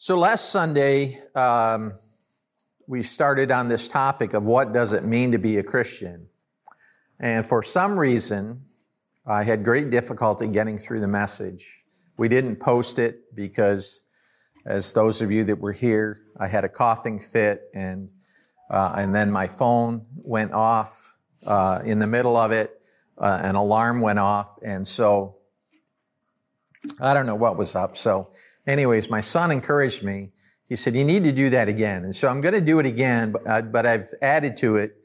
So last Sunday, we started on this topic of what does it mean to be a Christian. And for some reason, I had great difficulty getting through the message. We didn't post it because, as those of you that were here, I had a coughing fit, and then my phone went off in the middle of it. An alarm went off, and so I don't know what was up. So anyways, my son encouraged me. He said, you need to do that again. And so I'm going to do it again, but I've added to it.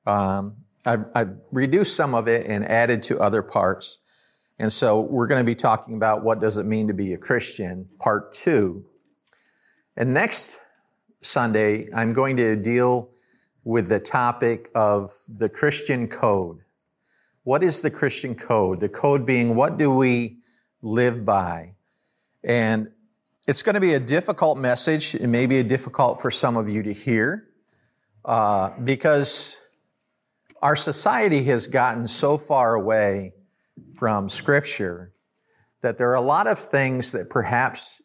I've reduced some of it and added to other parts. And so we're going to be talking about what does it mean to be a Christian, part 2. And next Sunday, I'm going to deal with the topic of the Christian code. What is the Christian code? The code being, what do we live by? And it's going to be a difficult message. It may be difficult for some of you to hear because our society has gotten so far away from Scripture that there are a lot of things that perhaps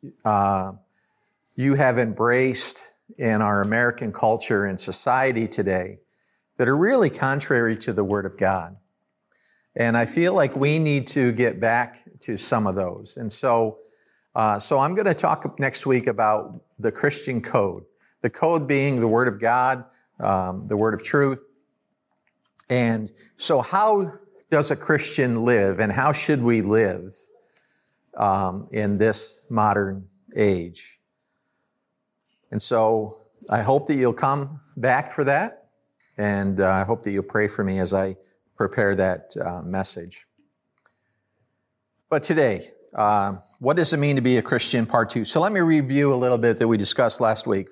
you have embraced in our American culture and society today that are really contrary to the Word of God. And I feel like we need to get back to some of those. And so I'm going to talk next week about the Christian code. The code being the Word of God, the Word of truth. And so how does a Christian live, and how should we live in this modern age? And so I hope that you'll come back for that, and I hope that you'll pray for me as I prepare that message. But today, what does it mean to be a Christian, part 2? So let me review a little bit that we discussed last week.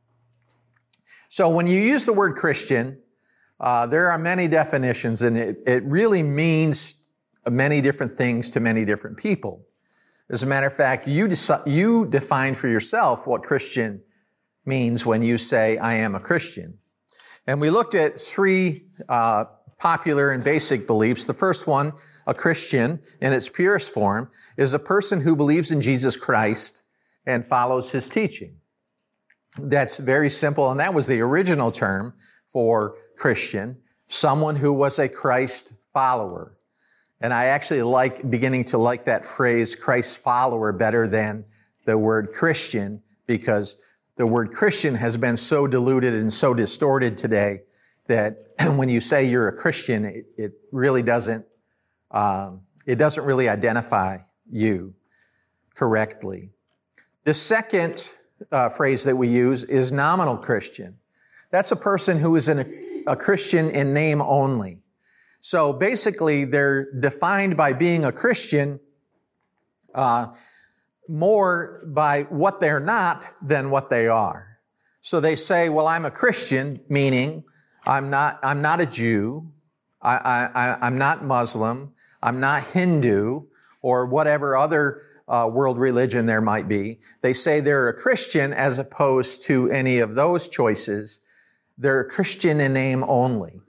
So when you use the word Christian, there are many definitions, and it really means many different things to many different people. As a matter of fact, you define for yourself what Christian means when you say, I am a Christian. And we looked at 3 popular and basic beliefs. The first one, a Christian, in its purest form, is a person who believes in Jesus Christ and follows his teaching. That's very simple, and that was the original term for Christian, someone who was a Christ follower. And I actually beginning to like that phrase, Christ follower, better than the word Christian, because the word Christian has been so diluted and so distorted today that when you say you're a Christian, it really doesn't really identify you correctly. The second phrase that we use is nominal Christian. That's a person who is a Christian in name only. So basically, they're defined by being a Christian more by what they're not than what they are. So they say, well, I'm a Christian, meaning I'm not a Jew, I'm not Muslim, I'm not Hindu, or whatever other world religion there might be. They say they're a Christian as opposed to any of those choices. They're a Christian in name only.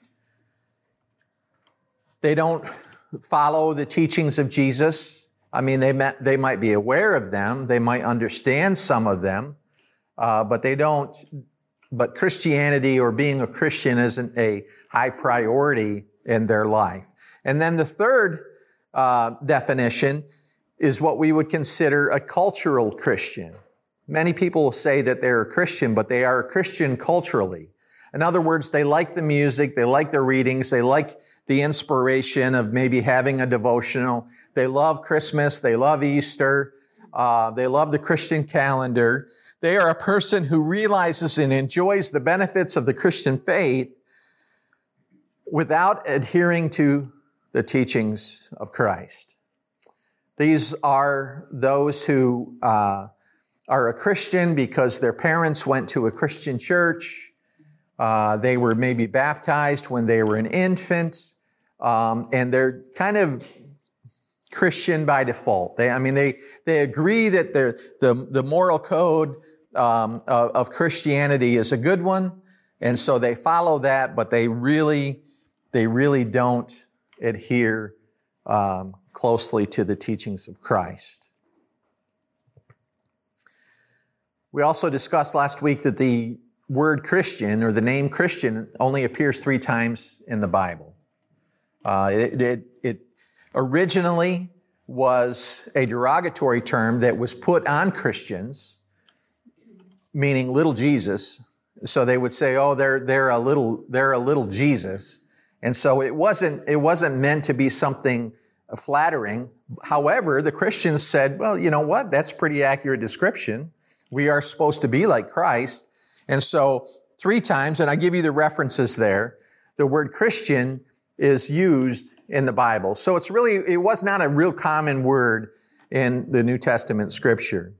They don't follow the teachings of Jesus. I mean, they might be aware of them. They might understand some of them, but they don't. But Christianity or being a Christian isn't a high priority in their life. And then the third definition is what we would consider a cultural Christian. Many people say that they're a Christian, but they are a Christian culturally. In other words, they like the music, they like the readings, they like the inspiration of maybe having a devotional. They love Christmas, they love Easter, they love the Christian calendar. They are a person who realizes and enjoys the benefits of the Christian faith without adhering to the teachings of Christ. These are those who are a Christian because their parents went to a Christian church. They were maybe baptized when they were an infant, and they're kind of Christian by default. They agree that the moral code of Christianity is a good one, and so they follow that, but they really don't adhere closely to the teachings of Christ. We also discussed last week that the word Christian or the name Christian only appears 3 times in the Bible. It originally was a derogatory term that was put on Christians, meaning little Jesus. So they would say, "Oh, they're a little Jesus," and so it wasn't meant to be something flattering. However, the Christians said, "Well, you know what? That's a pretty accurate description. We are supposed to be like Christ." And so 3 times, and I give you the references there, the word Christian is used in the Bible. So it was not a real common word in the New Testament scripture.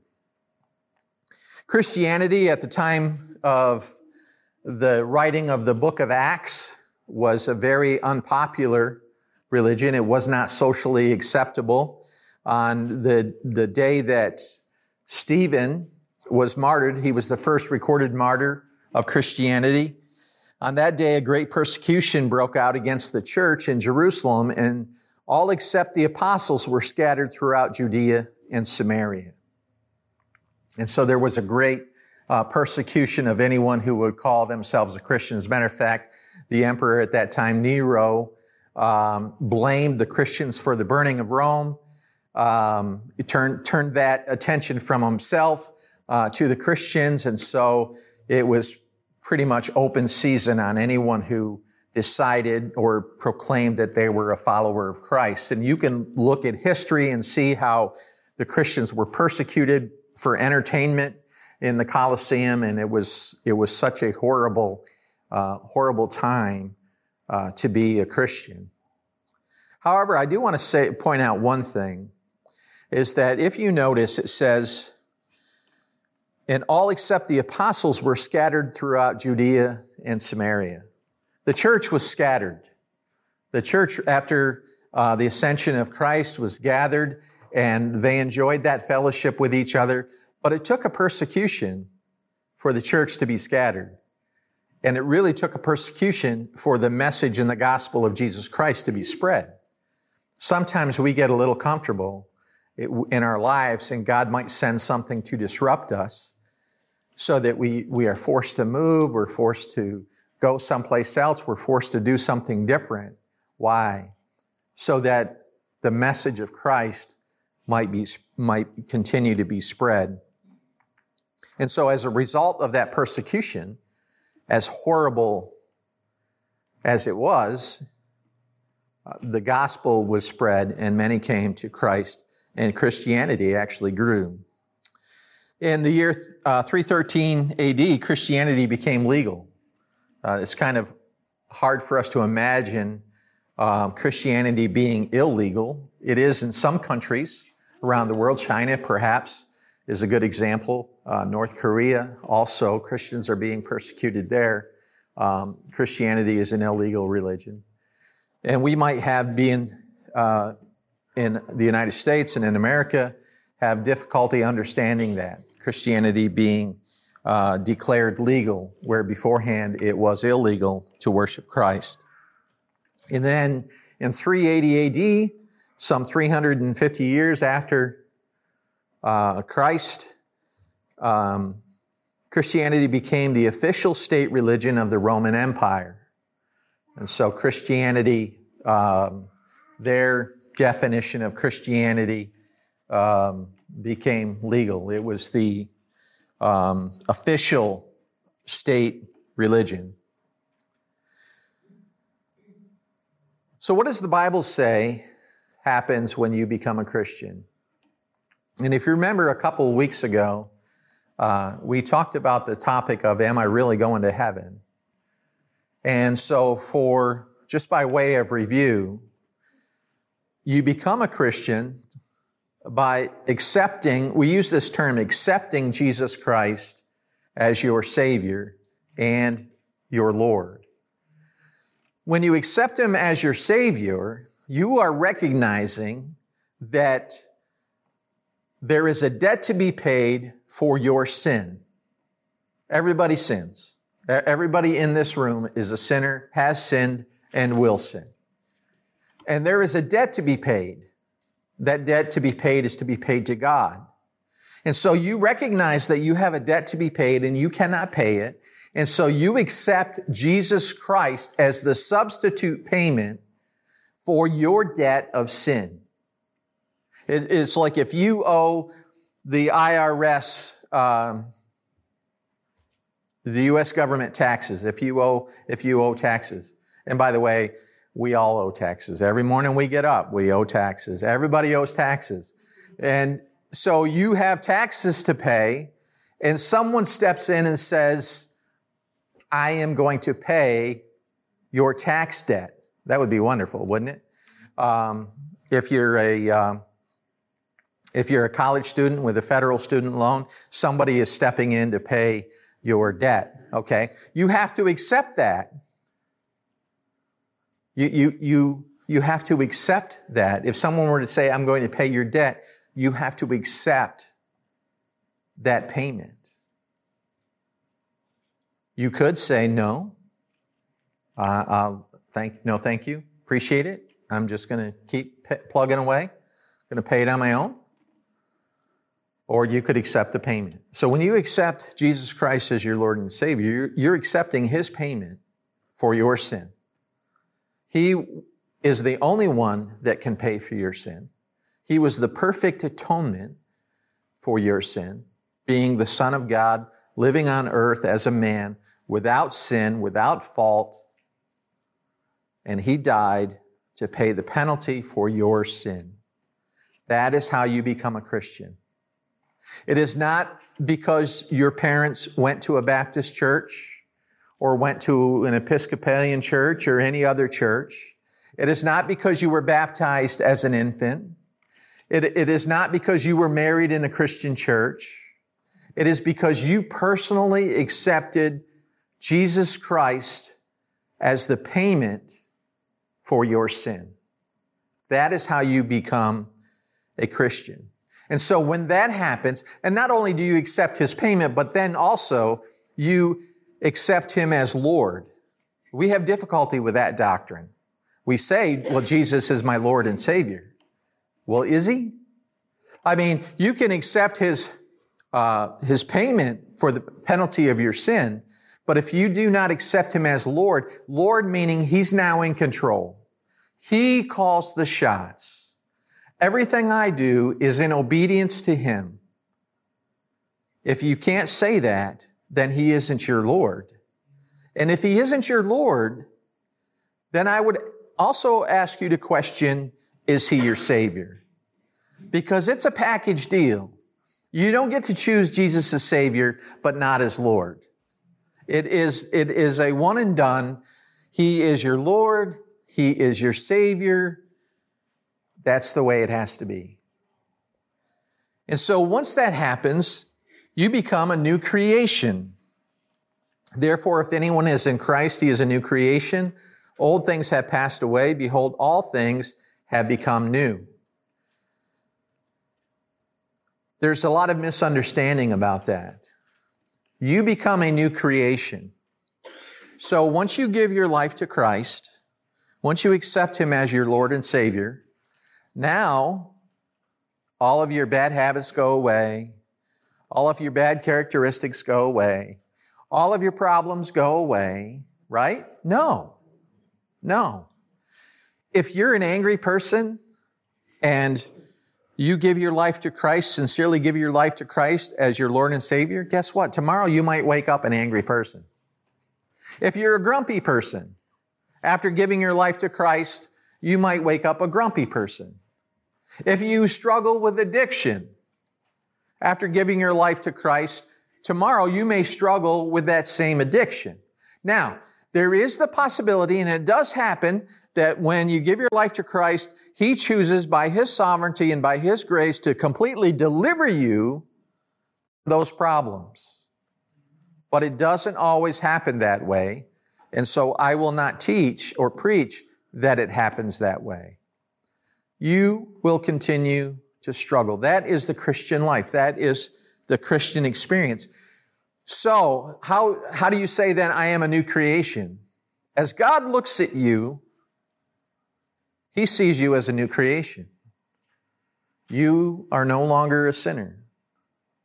Christianity at the time of the writing of the book of Acts was a very unpopular religion. It was not socially acceptable. On the day that Stephen was martyred, he was the first recorded martyr of Christianity. On that day, a great persecution broke out against the church in Jerusalem, and all except the apostles were scattered throughout Judea and Samaria. And so there was a great persecution of anyone who would call themselves a Christian. As a matter of fact, the emperor at that time, Nero, blamed the Christians for the burning of Rome. He turned that attention from himself to the Christians, and so it was pretty much open season on anyone who decided or proclaimed that they were a follower of Christ. And you can look at history and see how the Christians were persecuted for entertainment in the Colosseum, and it was such a horrible time to be a Christian. However, I do want to point out one thing, is that if you notice, it says, "And all except the apostles were scattered throughout Judea and Samaria." The church was scattered. The church, after the ascension of Christ, was gathered, and they enjoyed that fellowship with each other. But it took a persecution for the church to be scattered. And it really took a persecution for the message and the gospel of Jesus Christ to be spread. Sometimes we get a little comfortable in our lives, and God might send something to disrupt us so that we are forced to move, we're forced to go someplace else, we're forced to do something different. Why? So that the message of Christ might continue to be spread. And so as a result of that persecution, as horrible as it was, the gospel was spread and many came to Christ, and Christianity actually grew. In the year 313 AD, Christianity became legal. It's kind of hard for us to imagine Christianity being illegal. It is in some countries around the world. China, perhaps, is a good example. North Korea, also, Christians are being persecuted there. Christianity is an illegal religion. And we might have been in the United States and in America have difficulty understanding that. Christianity being declared legal, where beforehand it was illegal to worship Christ. And then in 380 AD, some 350 years after Christ, Christianity became the official state religion of the Roman Empire. And so Christianity, their definition of Christianity became legal. It was the official state religion. So what does the Bible say happens when you become a Christian? And if you remember a couple of weeks ago, we talked about the topic of, am I really going to heaven? And so just by way of review, you become a Christian by we use this term, accepting Jesus Christ as your Savior and your Lord. When you accept Him as your Savior, you are recognizing that there is a debt to be paid for your sin. Everybody sins. Everybody in this room is a sinner, has sinned, and will sin. And there is a debt to be paid. That debt to be paid is to be paid to God. And so you recognize that you have a debt to be paid and you cannot pay it. And so you accept Jesus Christ as the substitute payment for your debt of sin. It's like if you owe the IRS, the U.S. government taxes, if you owe taxes. And by the way, we all owe taxes. Every morning we get up, we owe taxes. Everybody owes taxes. And so you have taxes to pay, and someone steps in and says, I am going to pay your tax debt. That would be wonderful, wouldn't it? If you're a college student with a federal student loan, somebody is stepping in to pay your debt, okay? You have to accept that. You have to accept that. If someone were to say, I'm going to pay your debt, you have to accept that payment. You could say, no, thank you, appreciate it. I'm just going to keep plugging away, going to pay it on my own. Or you could accept the payment. So when you accept Jesus Christ as your Lord and Savior, you're accepting His payment for your sin. He is the only one that can pay for your sin. He was the perfect atonement for your sin, being the Son of God, living on earth as a man, without sin, without fault. And He died to pay the penalty for your sin. That is how you become a Christian. It is not because your parents went to a Baptist church or went to an Episcopalian church or any other church. It is not because you were baptized as an infant. It is not because you were married in a Christian church. It is because you personally accepted Jesus Christ as the payment for your sin. That is how you become a Christian. And so when that happens, and not only do you accept His payment, but then also you accept Him as Lord. We have difficulty with that doctrine. We say, well, Jesus is my Lord and Savior. Well, is He? I mean, you can accept His payment for the penalty of your sin, but if you do not accept Him as Lord, Lord meaning He's now in control. He calls the shots. Everything I do is in obedience to Him. If you can't say that, then He isn't your Lord. And if He isn't your Lord, then I would also ask you to question, is He your Savior? Because it's a package deal. You don't get to choose Jesus as Savior, but not as Lord. It is a one and done. He is your Lord. He is your Savior. That's the way it has to be. And so once that happens, you become a new creation. Therefore, if anyone is in Christ, he is a new creation. Old things have passed away. Behold, all things have become new. There's a lot of misunderstanding about that. You become a new creation. So once you give your life to Christ, once you accept Him as your Lord and Savior, now all of your bad habits go away. All of your bad characteristics go away. All of your problems go away, right? No. If you're an angry person and you give your life to Christ, sincerely give your life to Christ as your Lord and Savior, guess what? Tomorrow you might wake up an angry person. If you're a grumpy person, after giving your life to Christ, you might wake up a grumpy person. If you struggle with addiction, after giving your life to Christ, tomorrow you may struggle with that same addiction. Now, there is the possibility, and it does happen, that when you give your life to Christ, He chooses by His sovereignty and by His grace to completely deliver you those problems. But it doesn't always happen that way, and so I will not teach or preach that it happens that way. You will continue to struggle. That is the Christian life. That is the Christian experience. So, how do you say then, I am a new creation? As God looks at you, He sees you as a new creation. You are no longer a sinner.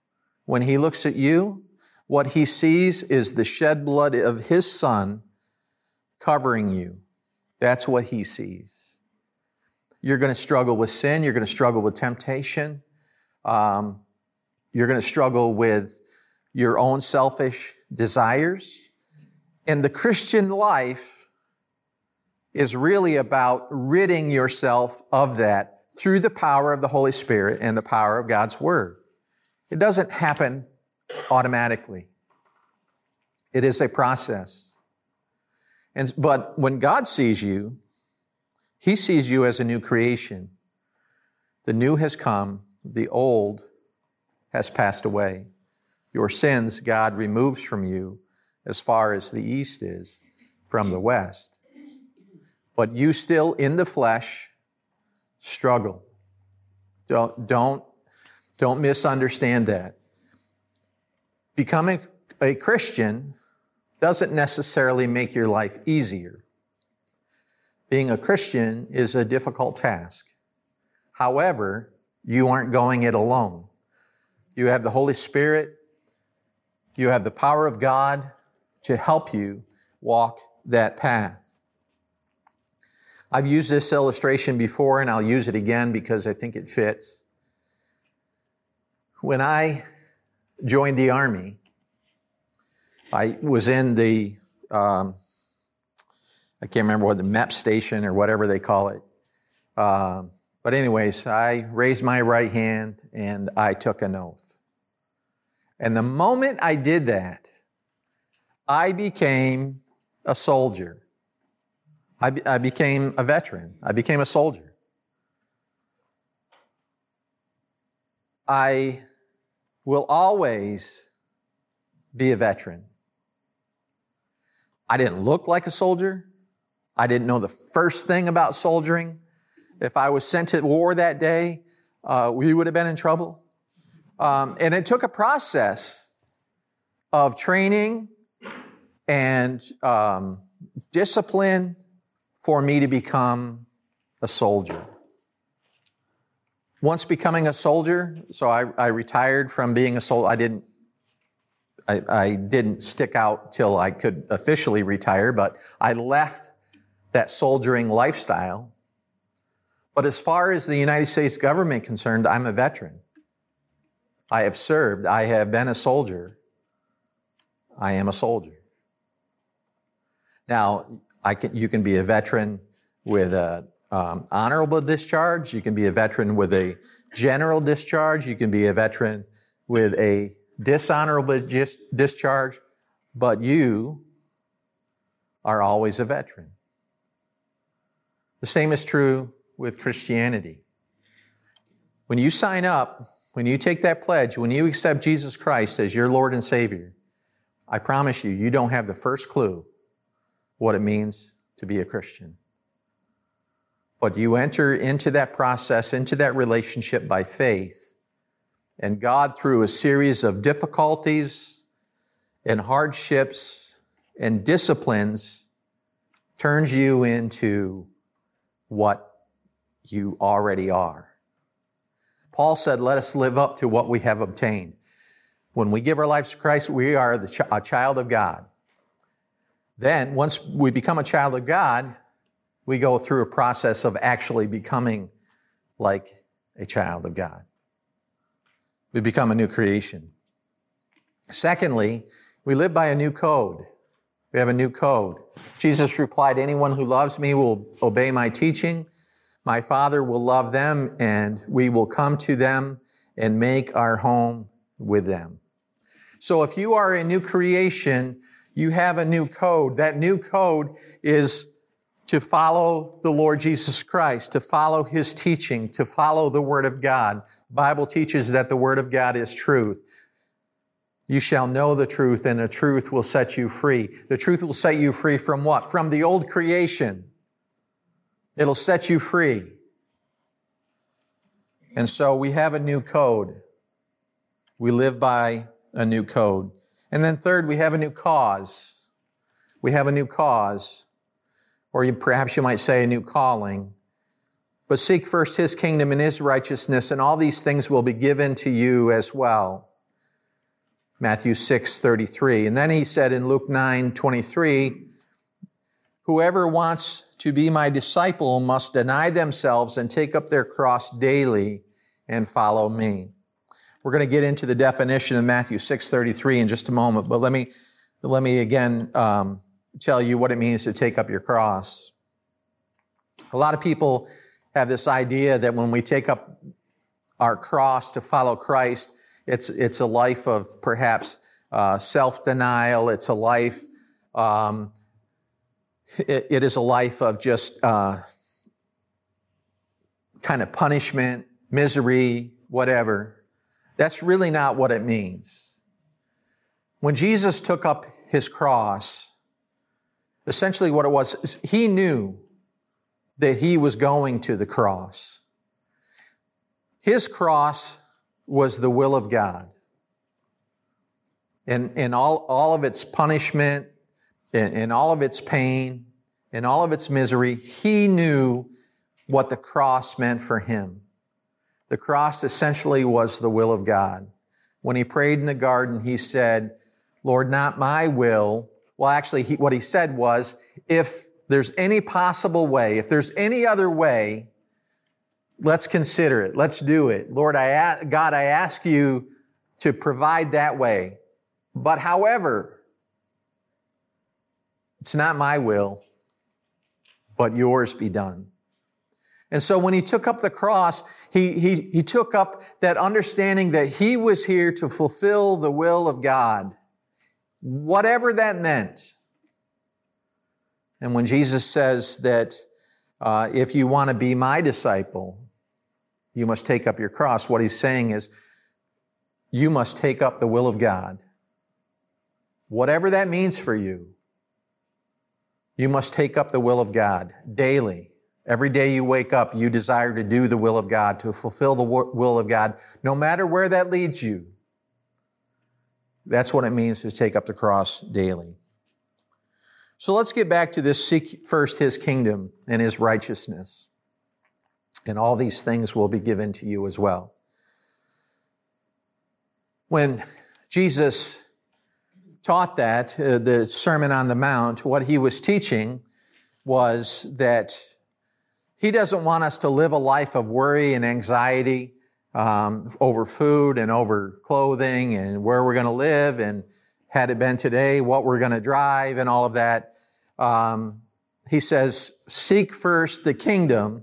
When he looks at you, what he sees is the shed blood of his Son covering you. That's what he sees. You're going to struggle with sin. You're going to struggle with temptation. You're going to struggle with your own selfish desires. And the Christian life is really about ridding yourself of that through the power of the Holy Spirit and the power of God's Word. It doesn't happen automatically. It is a process. But when God sees you, He sees you as a new creation. The new has come, the old has passed away. Your sins God removes from you as far as the east is from the west. But you still in the flesh struggle. Don't misunderstand that. Becoming a Christian doesn't necessarily make your life easier. Being a Christian is a difficult task. However, you aren't going it alone. You have the Holy Spirit. You have the power of God to help you walk that path. I've used this illustration before, and I'll use it again because I think it fits. When I joined the Army, I was in the, I can't remember what the MEP station or whatever they call it. But anyways, I raised my right hand and I took an oath. And the moment I did that, I became a soldier. I became a veteran. I became a soldier. I will always be a veteran. I didn't look like a soldier. I didn't know the first thing about soldiering. If I was sent to war that day, we would have been in trouble. And it took a process of training and discipline for me to become a soldier. Once becoming a soldier, so I retired from being a soldier. I didn't stick out till I could officially retire, but I left that soldiering lifestyle. But as far as the United States government concerned, I'm a veteran. I have served. I have been a soldier. I am a soldier. Now, you can be a veteran with an honorable discharge. You can be a veteran with a general discharge. You can be a veteran with a dishonorable discharge. But you are always a veteran. The same is true with Christianity. When you sign up, when you take that pledge, when you accept Jesus Christ as your Lord and Savior, I promise you, you don't have the first clue what it means to be a Christian. But you enter into that process, into that relationship by faith, and God, through a series of difficulties and hardships and disciplines, turns you into what you already are. Paul said, let us live up to what we have obtained. When we give our lives to Christ, we are a child of God. Then, once we become a child of God, we go through a process of actually becoming like a child of God. We become a new creation. Secondly, we live by a new code. We have a new code. Jesus replied, anyone who loves me will obey my teaching. My Father will love them, and we will come to them and make our home with them. So if you are a new creation, you have a new code. That new code is to follow the Lord Jesus Christ, to follow His teaching, to follow the Word of God. The Bible teaches that the Word of God is truth. You shall know the truth, and the truth will set you free. The truth will set you free from what? From the old creation. It'll set you free. And so we have a new code. We live by a new code. And then third, we have a new cause. We have a new cause. Or perhaps you might say a new calling. But seek first His kingdom and His righteousness, and all these things will be given to you as well. Matthew 6:33. And then he said in Luke 9:23, whoever wants to be my disciple must deny themselves and take up their cross daily and follow me. We're going to get into the definition of Matthew 6:33 in just a moment, but let me again tell you what it means to take up your cross. A lot of people have this idea that when we take up our cross to follow Christ, it's a life of perhaps self-denial. It's a life, it is a life of just kind of punishment, misery, whatever. That's really not what it means. When Jesus took up his cross, essentially what it was, he knew that he was going to the cross. His cross was the will of God. And all of its punishment, and all of its pain, and all of its misery, he knew what the cross meant for him. The cross essentially was the will of God. When he prayed in the garden, he said, Lord, not my will. Well, actually, what he said was, if there's any possible way, if there's any other way, let's consider it. Let's do it. Lord, God, I ask you to provide that way. But however, it's not my will, but yours be done. And so when he took up the cross, he took up that understanding that he was here to fulfill the will of God, whatever that meant. And when Jesus says that if you want to be my disciple, you must take up your cross, what he's saying is you must take up the will of God. Whatever that means for you, you must take up the will of God daily. Every day you wake up, you desire to do the will of God, to fulfill the will of God, no matter where that leads you. That's what it means to take up the cross daily. So let's get back to this: seek first his kingdom and his righteousness, and all these things will be given to you as well. When Jesus taught that, the Sermon on the Mount, what he was teaching was that he doesn't want us to live a life of worry and anxiety over food and over clothing and where we're going to live and had it been today, what we're going to drive and all of that. He says, seek first the kingdom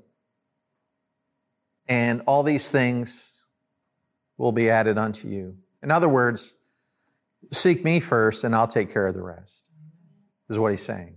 and all these things will be added unto you. In other words, seek me first and I'll take care of the rest, is what he's saying.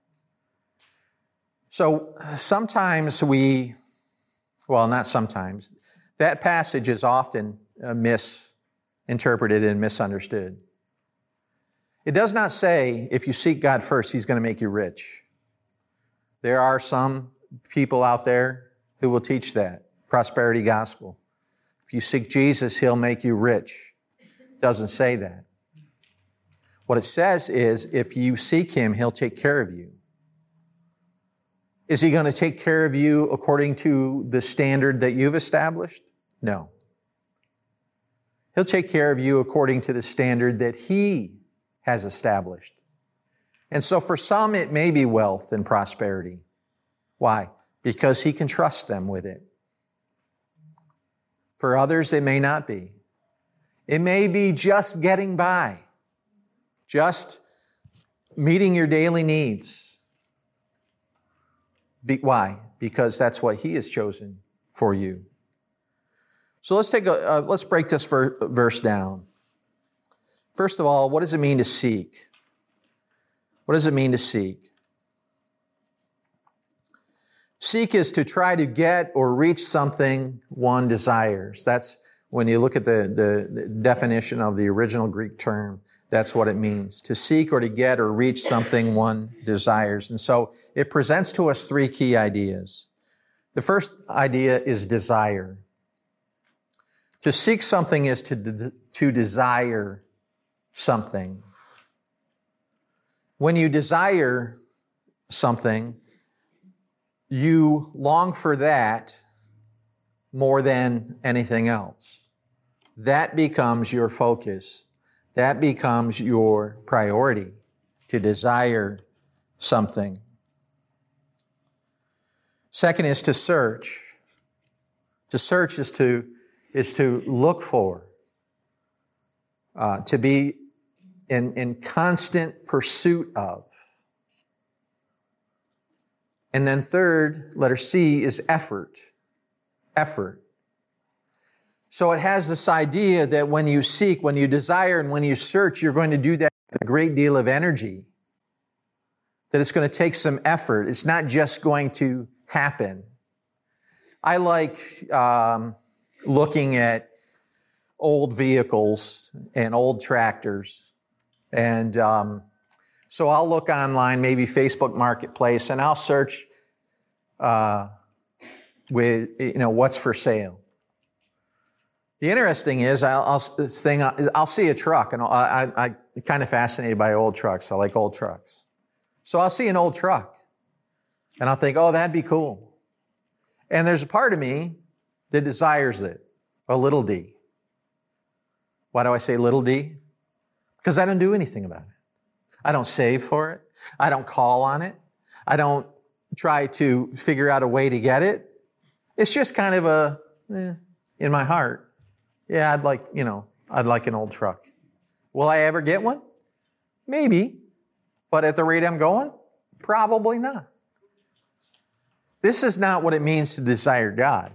So sometimes not sometimes, that passage is often misinterpreted and misunderstood. It does not say if you seek God first, he's going to make you rich. There are some people out there who will teach that prosperity gospel. If you seek Jesus, he'll make you rich. It doesn't say that. What it says is if you seek him, he'll take care of you. Is he going to take care of you according to the standard that you've established? No. He'll take care of you according to the standard that he has established. And so for some, it may be wealth and prosperity. Why? Because he can trust them with it. For others, it may not be. It may be just getting by, just meeting your daily needs. Why? Because that's what he has chosen for you. So let's break this verse down. First of all, what does it mean to seek? What does it mean to seek? Seek is to try to get or reach something one desires. That's when you look at the definition of the original Greek term, that's what it means. To seek or to get or reach something one desires. And so it presents to us three key ideas. The first idea is desire. To seek something is to desire something. When you desire something, you long for that more than anything else. That becomes your focus. That becomes your priority, to desire something. Second is to search. To search is to look for, to be in constant pursuit of. And then third, letter C, is effort. Effort. So it has this idea that when you seek, when you desire, and when you search, you're going to do that with a great deal of energy. That it's going to take some effort. It's not just going to happen. I like looking at old vehicles and old tractors. And so I'll look online, maybe Facebook Marketplace, and I'll search with, what's for sale. The interesting is, I'll see a truck, and I'm kind of fascinated by old trucks. I like old trucks. So I'll see an old truck, and I'll think, oh, that'd be cool. And there's a part of me that desires it, a little d. Why do I say little d? Because I don't do anything about it. I don't save for it. I don't call on it. I don't try to figure out a way to get it. It's just kind of in my heart. Yeah, I'd like an old truck. Will I ever get one? Maybe. But at the rate I'm going, probably not. This is not what it means to desire God.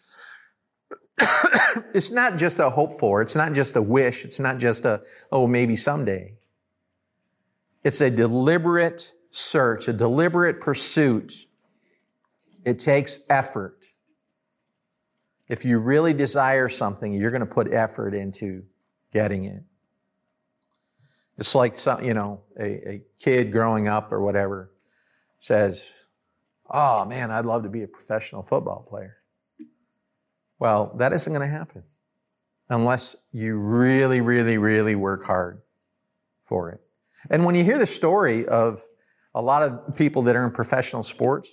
It's not just a hope for. It's not just a wish. It's not just maybe someday. It's a deliberate search, a deliberate pursuit. It takes effort. If you really desire something, you're going to put effort into getting it. It's like a kid growing up or whatever says, oh man, I'd love to be a professional football player. Well, that isn't going to happen unless you really, really, really work hard for it. And when you hear the story of a lot of people that are in professional sports,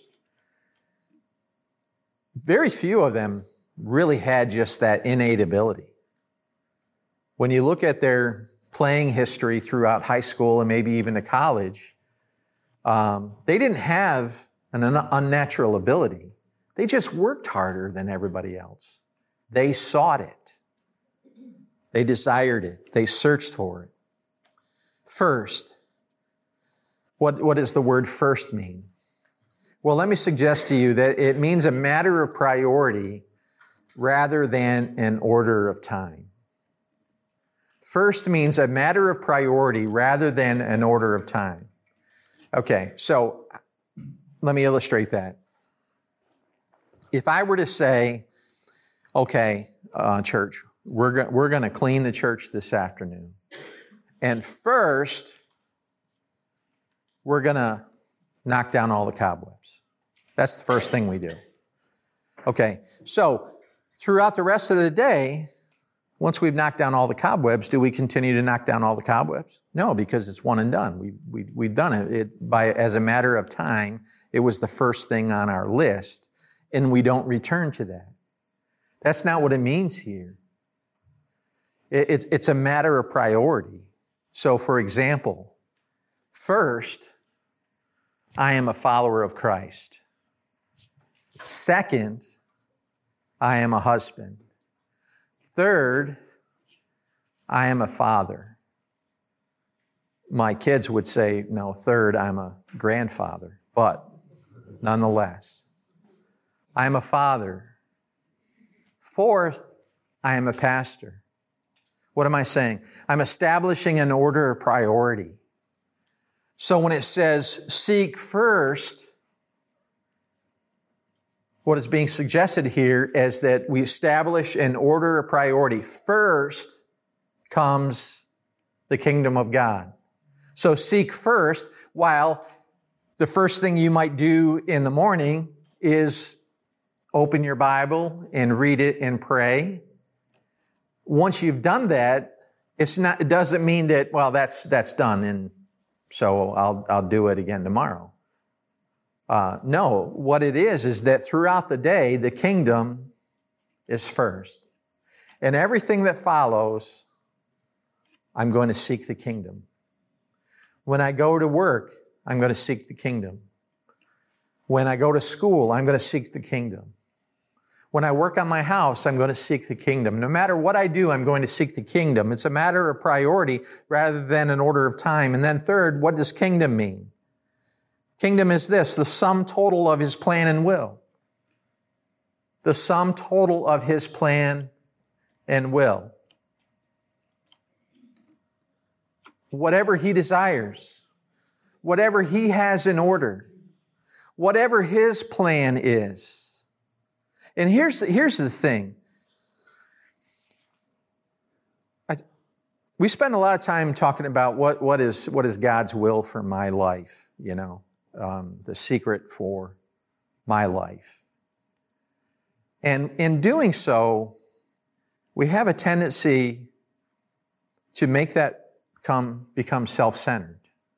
very few of them really had just that innate ability. When you look at their playing history throughout high school and maybe even to college, they didn't have an unnatural ability. They just worked harder than everybody else. They sought it. They desired it. They searched for it. First, what does the word first mean? Well, let me suggest to you that it means a matter of priority rather than an order of time. First means a matter of priority rather than an order of time. Okay, so let me illustrate that. If I were to say, okay, church, we're going to clean the church this afternoon. And first, we're going to knock down all the cobwebs. That's the first thing we do. Okay, so throughout the rest of the day, once we've knocked down all the cobwebs, do we continue to knock down all the cobwebs? No, because it's one and done. We've done it. As a matter of time, it was the first thing on our list, and we don't return to that. That's not what it means here. It's a matter of priority. So, for example, first, I am a follower of Christ. Second, I am a husband. Third, I am a father. My kids would say, no, third, I'm a grandfather. But nonetheless, I am a father. Fourth, I am a pastor. What am I saying? I'm establishing an order of priority. So when it says seek first, what is being suggested here is that we establish an order of priority. First comes the kingdom of God. So seek first, while the first thing you might do in the morning is open your Bible and read it and pray. Once you've done that, it doesn't mean that, well, that's done, and so I'll do it again tomorrow. No, what it is that throughout the day, the kingdom is first. And everything that follows I'm going to seek the kingdom. When I go to work, I'm going to seek the kingdom. When I go to school, I'm going to seek the kingdom. When I work on my house, I'm going to seek the kingdom. No matter what I do, I'm going to seek the kingdom. It's a matter of priority rather than an order of time. And then third, what does kingdom mean? Kingdom is this, the sum total of His plan and will. The sum total of His plan and will. Whatever He desires, whatever He has in order, whatever His plan is. And here's the thing. We spend a lot of time talking about what is God's will for my life, the secret for my life. And in doing so, we have a tendency to make that become self-centered.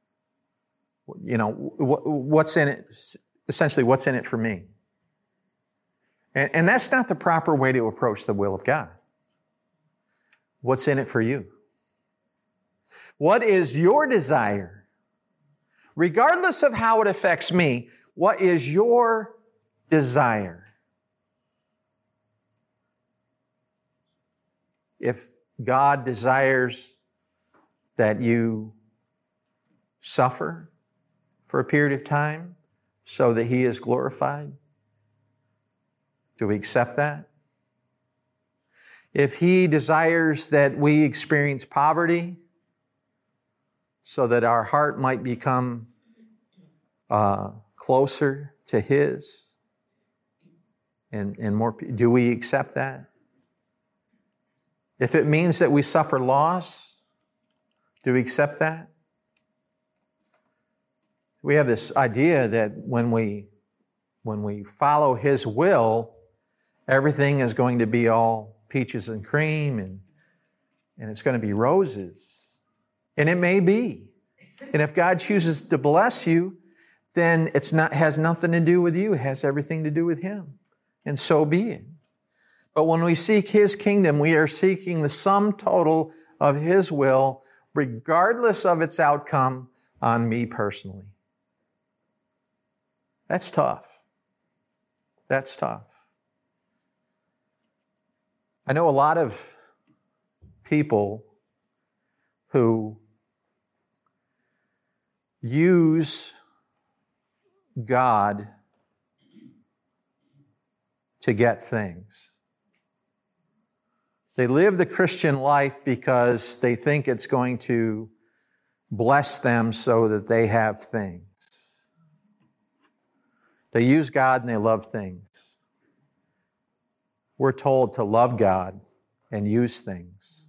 What's in it, essentially what's in it for me? And that's not the proper way to approach the will of God. What's in it for you? What is your desire? Regardless of how it affects me, what is your desire? If God desires that you suffer for a period of time so that He is glorified, do we accept that? If He desires that we experience poverty so that our heart might become closer to His and more, do we accept that? If it means that we suffer loss, do we accept that? We have this idea that when we follow His will, everything is going to be all peaches and cream and it's going to be roses. And it may be. And if God chooses to bless you, then has nothing to do with you. It has everything to do with Him. And so be it. But when we seek His kingdom, we are seeking the sum total of His will, regardless of its outcome on me personally. That's tough. That's tough. I know a lot of people who use God to get things. They live the Christian life because they think it's going to bless them so that they have things. They use God and they love things. We're told to love God and use things.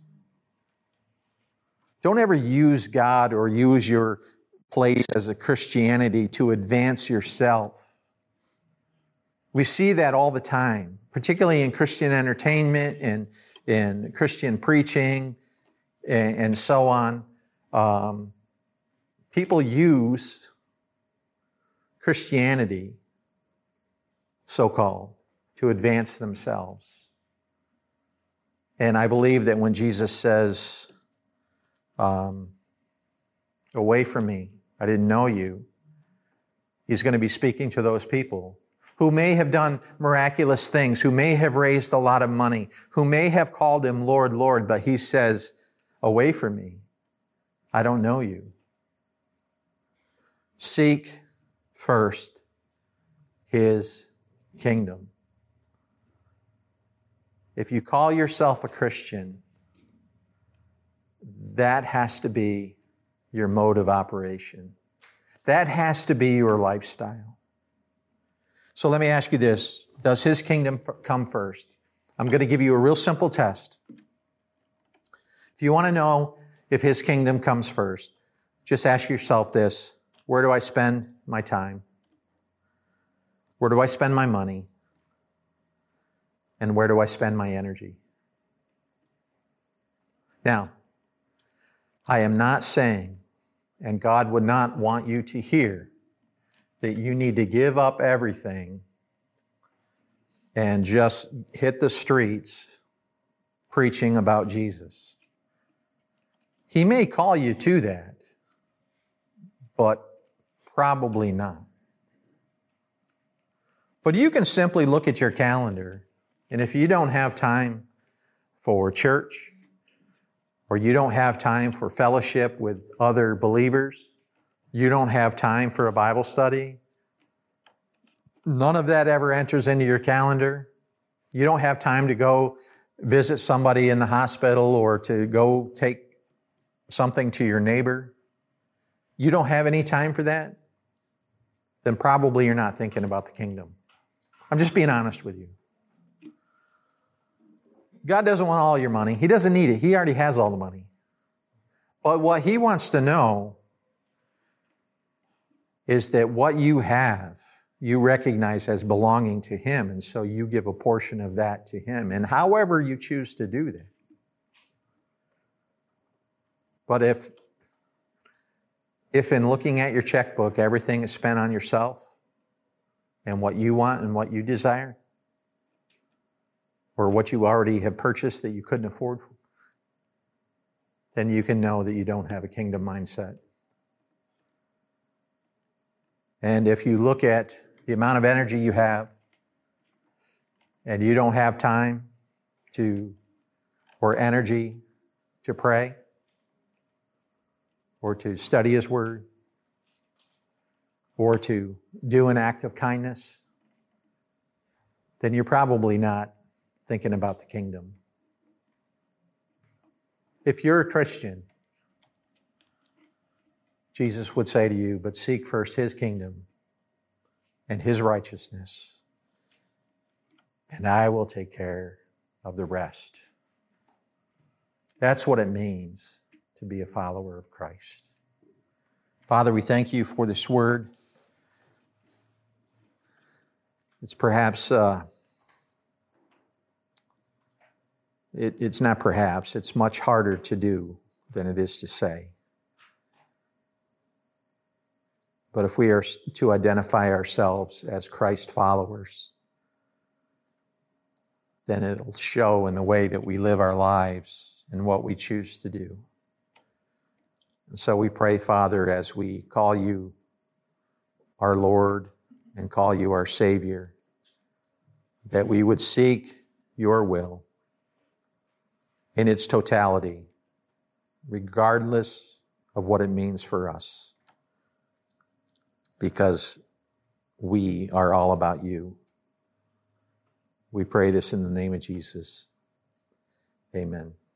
Don't ever use God or use your place as a Christianity to advance yourself. We see that all the time, particularly in Christian entertainment and in Christian preaching and so on. People use Christianity, so-called, to advance themselves. And I believe that when Jesus says, away from me, I didn't know you, He's going to be speaking to those people who may have done miraculous things, who may have raised a lot of money, who may have called Him Lord, Lord, but He says, away from me, I don't know you. Seek first His kingdom. If you call yourself a Christian, that has to be your mode of operation. That has to be your lifestyle. So let me ask you this. Does His kingdom come first? I'm going to give you a real simple test. If you want to know if His kingdom comes first, just ask yourself this. Where do I spend my time? Where do I spend my money? And where do I spend my energy? Now, I am not saying, and God would not want you to hear, that you need to give up everything and just hit the streets preaching about Jesus. He may call you to that, but probably not. But you can simply look at your calendar, and if you don't have time for church, or you don't have time for fellowship with other believers, you don't have time for a Bible study, none of that ever enters into your calendar. You don't have time to go visit somebody in the hospital or to go take something to your neighbor. You don't have any time for that, then probably you're not thinking about the kingdom. I'm just being honest with you. God doesn't want all your money. He doesn't need it. He already has all the money. But what He wants to know is that what you have, you recognize as belonging to Him, and so you give a portion of that to Him, and however you choose to do that. But if in looking at your checkbook, everything is spent on yourself and what you want and what you desire, or what you already have purchased that you couldn't afford, then you can know that you don't have a kingdom mindset. And if you look at the amount of energy you have, and you don't have time or energy to pray, or to study His Word, or to do an act of kindness, then you're probably not thinking about the kingdom. If you're a Christian, Jesus would say to you, but seek first His kingdom and His righteousness, and I will take care of the rest. That's what it means to be a follower of Christ. Father, we thank You for this word. It's perhaps, it's not perhaps, it's much harder to do than it is to say. But if we are to identify ourselves as Christ followers, then it'll show in the way that we live our lives and what we choose to do. And so we pray, Father, as we call You our Lord and call You our Savior, that we would seek Your will in its totality, regardless of what it means for us, because we are all about You. We pray this in the name of Jesus. Amen.